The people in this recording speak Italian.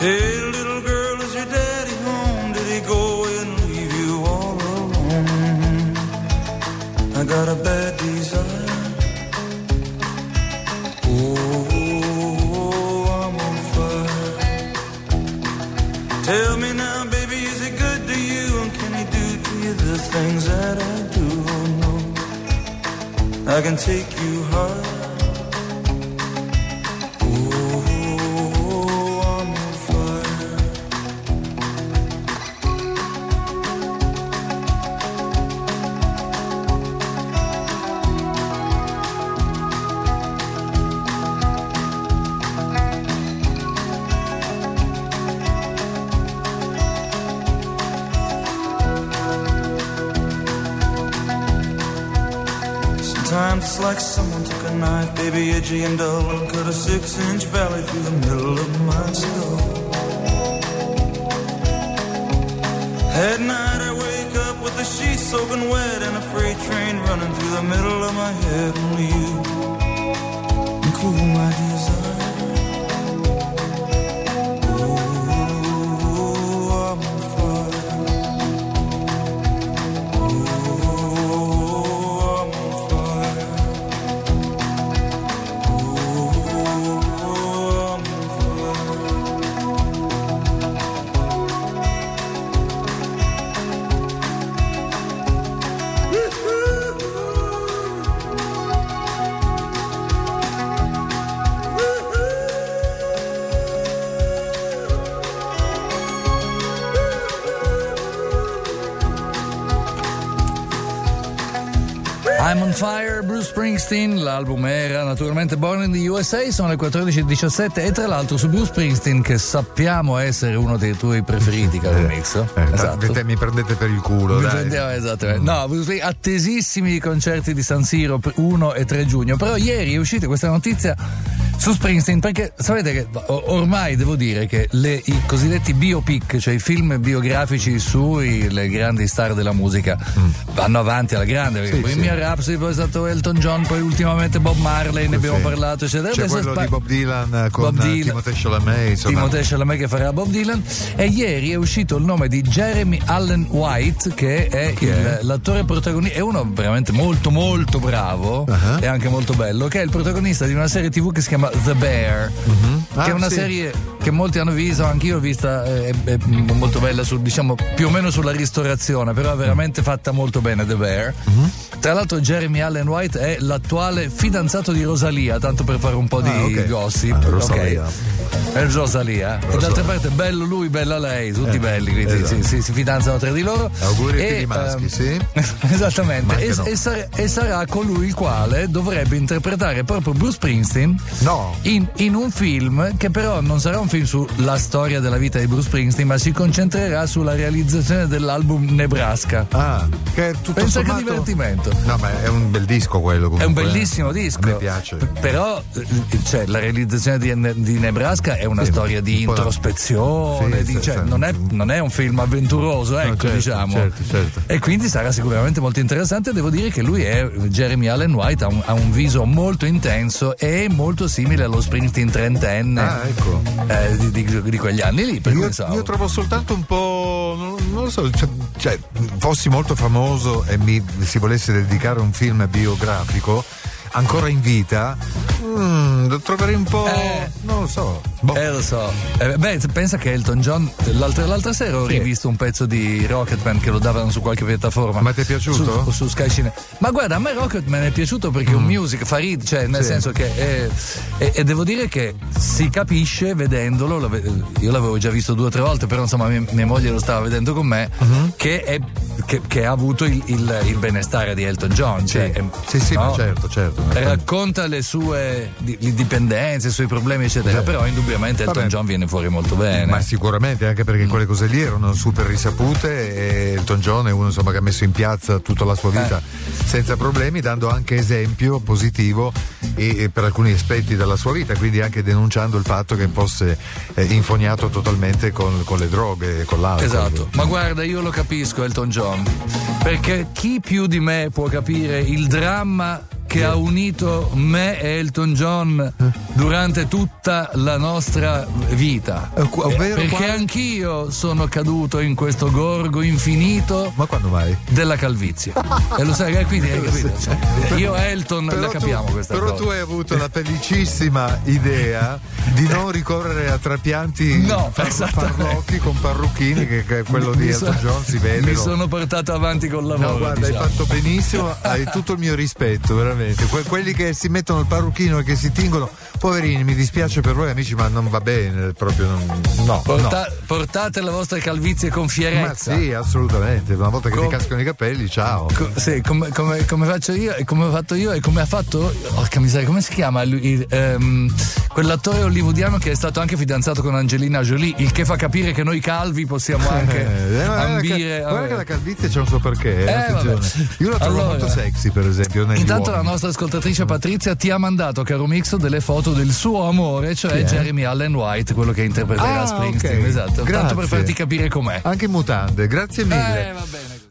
Hey, little girl, is your daddy home? Did he go away and leave you all alone? I got a bad desire. Tell me now, baby, is he good to you? And can he do to you the things that I do? Oh, no, I can take you high. It's like someone took a knife, baby, edgy and dull, and cut a 6-inch valley through the middle of my skull. At night I wake up with the sheets soaking wet and a freight train running through the middle of my head. Only you can cool my desire. I'm on Fire, Bruce Springsteen, l'album era naturalmente Born in the USA, sono le 14:17 e tra l'altro su Bruce Springsteen, che sappiamo essere uno dei tuoi preferiti, caro Mix. Esatto. Mi prendete per il culo, esattamente. No, Bruce Springsteen, attesissimi i concerti di San Siro 1 e 3 giugno, però ieri è uscita questa notizia su Springsteen, perché sapete che ormai devo dire che i cosiddetti biopic, cioè i film biografici sulle grandi star della musica, vanno avanti alla grande, perché Bohemian Rhapsody, poi è stato Elton John, poi ultimamente Bob Marley, ne abbiamo parlato, eccetera. C'è quello di Bob Dylan con Timothée Chalamet, Timothée Chalamet che farà Bob Dylan, e ieri è uscito il nome di Jeremy Allen White, che è l'attore protagonista, è uno veramente molto molto bravo e anche molto bello, che è il protagonista di una serie TV che si chiama The Bear, che è una serie che molti hanno visto, anch'io ho vista, è molto bella, diciamo più o meno sulla ristorazione, però è veramente fatta molto bene The Bear. Tra l'altro Jeremy Allen White è l'attuale fidanzato di Rosalia, tanto per fare un po' di gossip. È Rosalia. E d'altra parte bello lui, bella lei, tutti belli, quindi si fidanzano tra di loro. Auguri a tutti i maschi, sì. Esattamente. E sarà colui il quale dovrebbe interpretare proprio Bruce Springsteen in un film che però non sarà un film sulla storia della vita di Bruce Springsteen, ma si concentrerà sulla realizzazione dell'album Nebraska. Che è tutto pensa sommato... che divertimento. No, ma è un bel disco quello comunque. È un bellissimo disco. A me piace. Però la realizzazione di Nebraska è una storia di introspezione, non è un film avventuroso, ecco, diciamo. Certo. E quindi sarà sicuramente molto interessante. Devo dire che lui Jeremy Allen White, ha un viso molto intenso e molto simile allo Springsteen trentenne. Ecco. Di quegli anni lì. Io trovo soltanto un po', non lo so, cioè fossi molto famoso e si volesse dedicare a un film biografico ancora in vita, lo troverei un po', non lo so. Lo so. Pensa che Elton John l'altra sera ho rivisto un pezzo di Rocketman che lo davano su qualche piattaforma. Ma ti è piaciuto? Su Sky Cinema. Ma guarda, a me Rocketman è piaciuto perché è un music, fa ridere, cioè nel senso che e devo dire che si capisce vedendolo, io l'avevo già visto 2 o 3 volte, però insomma mia moglie lo stava vedendo con me, che ha avuto il benestare di Elton John. Ma certo. Racconta le sue dipendenze, i suoi problemi, eccetera, però indubbiamente Elton John viene fuori molto bene. Ma sicuramente, anche perché quelle cose lì erano super risapute, e Elton John è uno insomma che ha messo in piazza tutta la sua vita senza problemi, dando anche esempio positivo e per alcuni aspetti della sua vita, quindi anche denunciando il fatto che fosse infognato totalmente con le droghe e con l'alcol. Esatto. Ma guarda, io lo capisco Elton John, perché chi più di me può capire il dramma che ha unito me e Elton John durante tutta la nostra vita. Perché anch'io sono caduto in questo gorgo infinito. Ma quando mai? Della calvizie. E lo sai, quindi hai capito? Cioè, io e Elton la capiamo questa però cosa. Tu hai avuto la felicissima idea di non ricorrere a trapianti farlocchi con parrucchini, che è quello di Elton John, si vede. Mi sono portato avanti col lavoro. No, guarda, diciamo. hai fatto benissimo, hai tutto il mio rispetto, veramente. Quelli che si mettono il parrucchino e che si tingono, poverini, mi dispiace per voi amici, ma non va bene, proprio no. Portate la vostra calvizie con fierezza. Ma sì, assolutamente. Una volta che ti cascano i capelli, ciao. Sì, come faccio io e come ho fatto io e come ha fatto. Porca miseria, come si chiama lui? Quell'attore hollywoodiano che è stato anche fidanzato con Angelina Jolie, il che fa capire che noi calvi possiamo anche ambire. Guarda che la calvizie c'è un suo perché. Attenzione. Io la trovo molto sexy, per esempio. Intanto la nostra ascoltatrice Patrizia ti ha mandato, caro Mixo, delle foto del suo amore, cioè Jeremy Allen White, quello che interpreterà Springsteen. Okay. Esatto. Grazie. Tanto per farti capire com'è. Anche in mutande, grazie mille. Va bene.